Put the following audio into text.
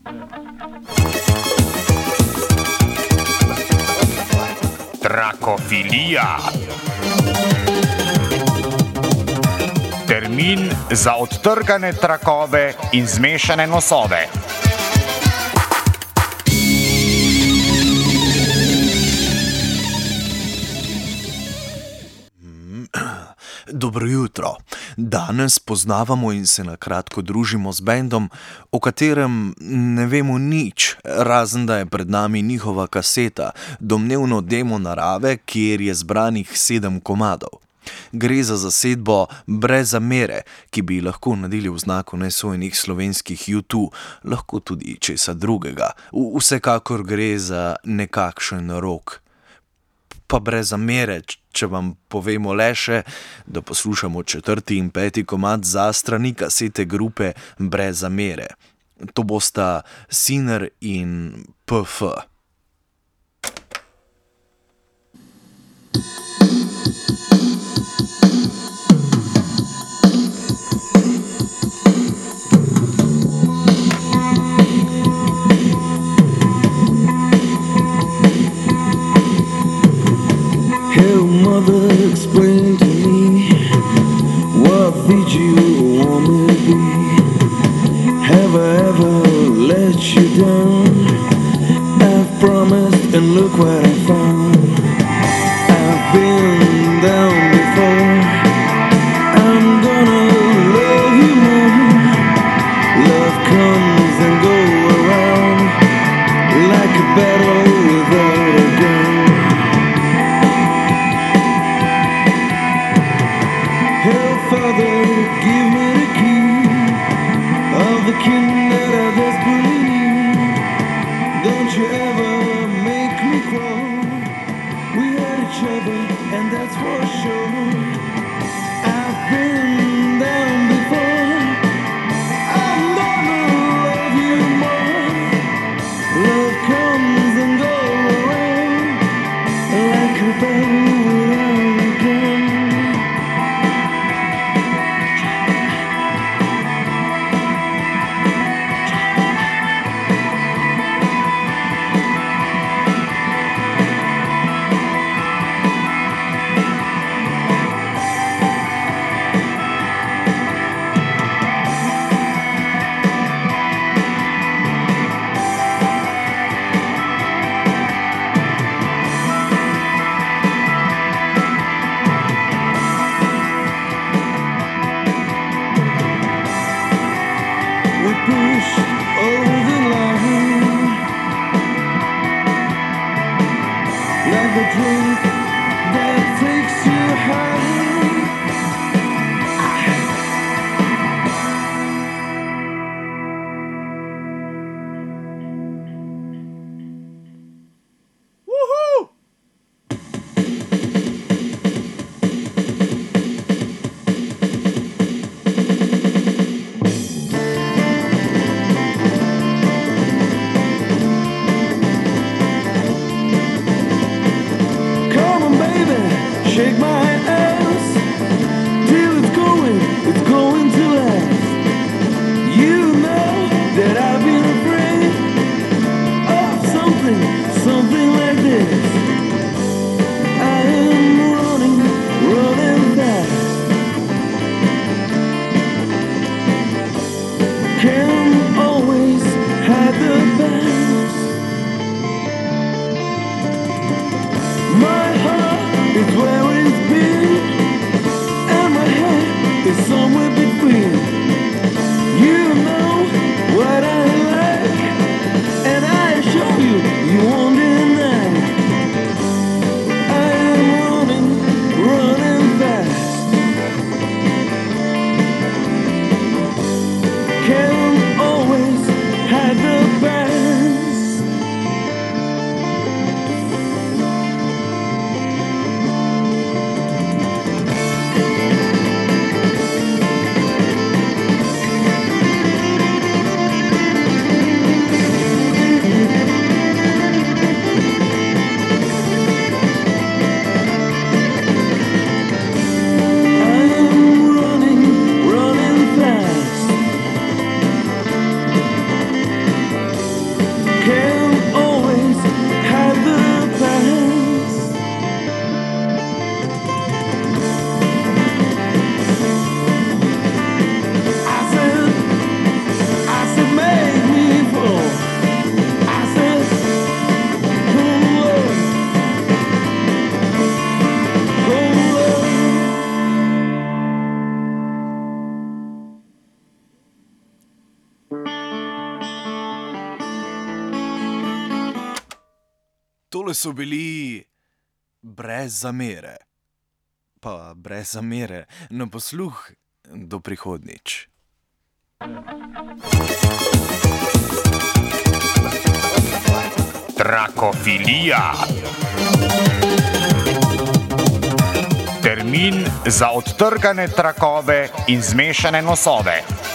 Trakofilija. Termin za odtrgane trakove in zmešane nosove. Dobro jutro. Danes poznavamo in se na kratko družimo z bendom, o katerem ne vemo nič, razen da je pred nami njihova kaseta, domnevno demo narave, kjer je zbranih 7 komadov. Gre za zasedbo Brez zamere, ki bi lahko nadeli v znaku nesojenih slovenskih U2, lahko tudi česa drugega. Vsekakor gre za nekakšen rock. Pa brez zamere, če vam povemo le še, da poslušamo 4. in 5. komad za strani kasete grupe Brez zamere. To bosta Sinner in PF. Mother, explain to me what did you want me to be? Have I ever let you down? I've promised and look what I found. I've been down before. I'm gonna love you more. Love comes and goes around like a battle without a gun. Father, give me the key of the kingdom that I desperately need. Don't you ever make me crawl. We had each other, and that's for sure. I've been down before. I'm gonna love you more. Love comes and goes around like a battle without a gun. Like a drink that takes you high. Woohoo! Shake my ass till it's going to last. You know that I've been afraid of something like this. I am running fast. Can't always hide the past. My heart is where it's been, and my head is somewhere between. You know what I like, and I show you, you won't deny. I am running fast. Can't always hide the past. Tole so bili brez zamere. Pa brez zamere, na posluh do prihodnjič. Trakofilija. Termin za odtrgane trakove in zmešane nosove.